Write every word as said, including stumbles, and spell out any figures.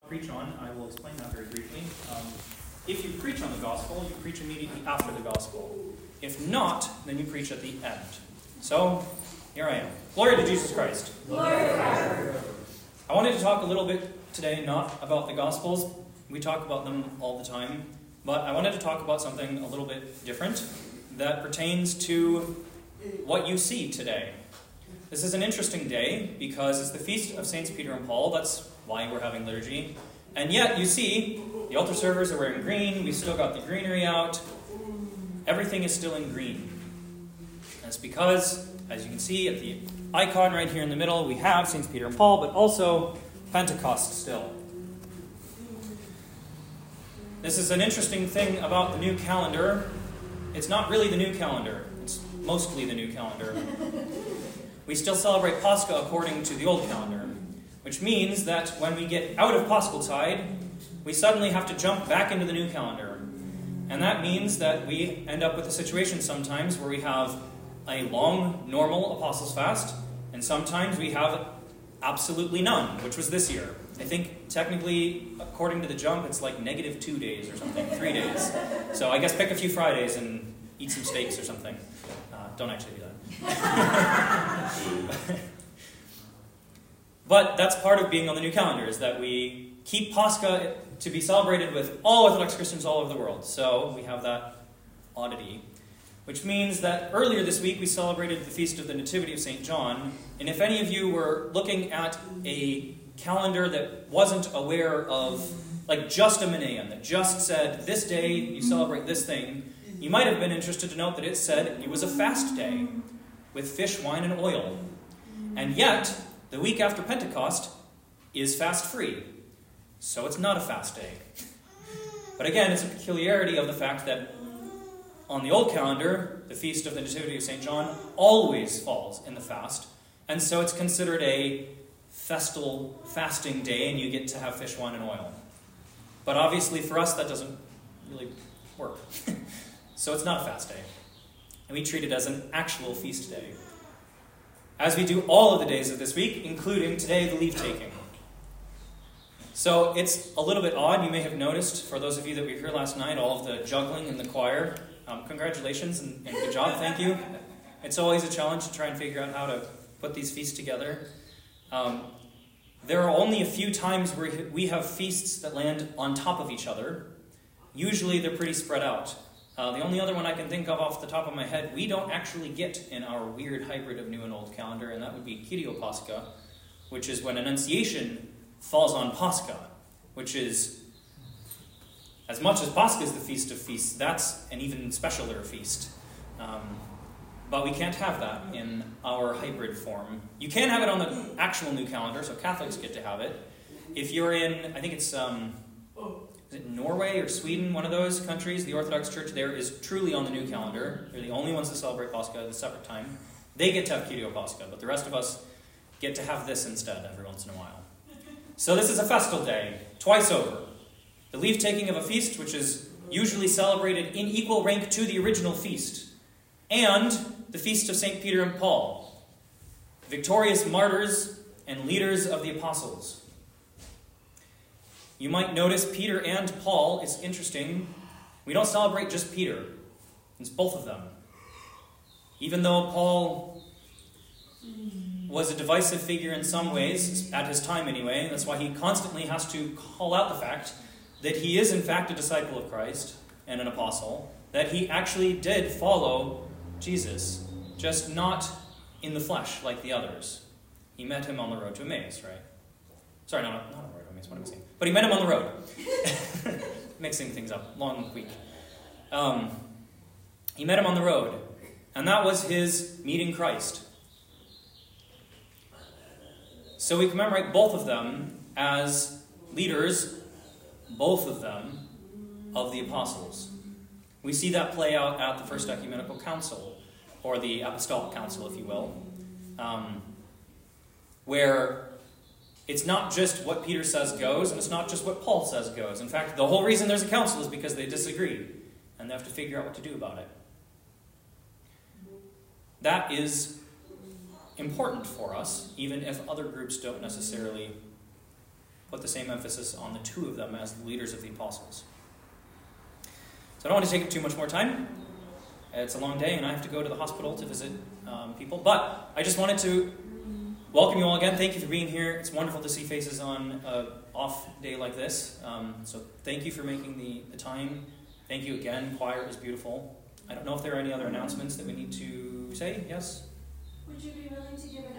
Preach on, I will explain that very briefly. Um, if you preach on the gospel, you preach immediately after the gospel. If not, then you preach at the end. So, here I am. Glory to Jesus Christ. Glory to Christ. I wanted to talk a little bit today, not about the gospels. We talk about them all the time. But I wanted to talk about something a little bit different that pertains to what you see today. This is an interesting day because it's the feast of Saints Peter and Paul. That's why we're having liturgy. And yet, you see, the altar servers are wearing green. We've still got the greenery out. Everything is still in green. And it's because, as you can see at the icon right here in the middle, we have Saints Peter and Paul, but also Pentecost still. This is an interesting thing about the new calendar. It's not really the new calendar. It's mostly the new calendar. We still celebrate Pascha according to the old calendar, which means that when we get out of Paschaltide, we suddenly have to jump back into the new calendar. And that means that we end up with a situation sometimes where we have a long, normal Apostles' Fast, and sometimes we have absolutely none, which was this year. I think technically, according to the jump, it's like negative two days or something, three days. So I guess pick a few Fridays and eat some steaks or something. Uh, don't actually do that. But that's part of being on the new calendar, is that we keep Pascha to be celebrated with all Orthodox Christians all over the world. So we have that oddity, which means that earlier this week we celebrated the Feast of the Nativity of Saint John. And if any of you were looking at a calendar that wasn't aware of, like just a Menaion, that just said, this day you celebrate this thing, you might have been interested to note that it said it was a fast day with fish, wine, and oil. And yet, the week after Pentecost is fast-free. So it's not a fast day. But again, it's a peculiarity of the fact that on the old calendar, the Feast of the Nativity of Saint John always falls in the fast. And so it's considered a festal fasting day, and you get to have fish, wine, and oil. But obviously for us, that doesn't really work. So it's not a fast day. And we treat it as an actual feast day, as we do all of the days of this week, including today, the leave-taking. So it's a little bit odd. You may have noticed, for those of you that were here last night, all of the juggling in the choir. Um, congratulations and, and good job. Thank you. It's always a challenge to try and figure out how to put these feasts together. Um, there are only a few times where we have feasts that land on top of each other. Usually they're pretty spread out. Uh, the only other one I can think of off the top of my head, we don't actually get in our weird hybrid of new and old calendar, and that would be Kyrio Pascha, which is when Annunciation falls on Pascha, which is, as much as Pascha is the feast of feasts, that's an even specialer feast. Um, but we can't have that in our hybrid form. You can have it on the actual new calendar, so Catholics get to have it. If you're in, I think it's... Um, Is it Norway or Sweden, one of those countries? The Orthodox Church there is truly on the new calendar. They're the only ones that celebrate Pascha at a separate time. They get to have Kyrio Pascha, but the rest of us get to have this instead every once in a while. So this is a festal day, twice over. The leave-taking of a feast, which is usually celebrated in equal rank to the original feast, and the feast of Saint Peter and Paul, victorious martyrs and leaders of the apostles. You might notice Peter and Paul. It's interesting. We don't celebrate just Peter. It's both of them. Even though Paul was a divisive figure in some ways, at his time anyway, that's why he constantly has to call out the fact that he is in fact a disciple of Christ and an apostle, that he actually did follow Jesus, just not in the flesh like the others. He met him on the road to Emmaus, right? Sorry, no, not, not on the road to Emmaus, what am I saying? But he met him on the road. Mixing things up. Long week. Um, he met him on the road. And that was his meeting Christ. So we commemorate both of them as leaders, both of them, of the apostles. We see that play out at the First Ecumenical Council, or the Apostolic Council, if you will, um, where it's not just what Peter says goes, and it's not just what Paul says goes. In fact, the whole reason there's a council is because they disagree, and they have to figure out what to do about it. That is important for us, even if other groups don't necessarily put the same emphasis on the two of them as the leaders of the apostles. So I don't want to take up too much more time. It's a long day, and I have to go to the hospital to visit um, people. But I just wanted to welcome you all again. Thank you for being here. It's wonderful to see faces on an off day like this. Um, so thank you for making the, the time. Thank you again. Choir is beautiful. I don't know if there are any other announcements that we need to say. Yes? Would you be willing to give an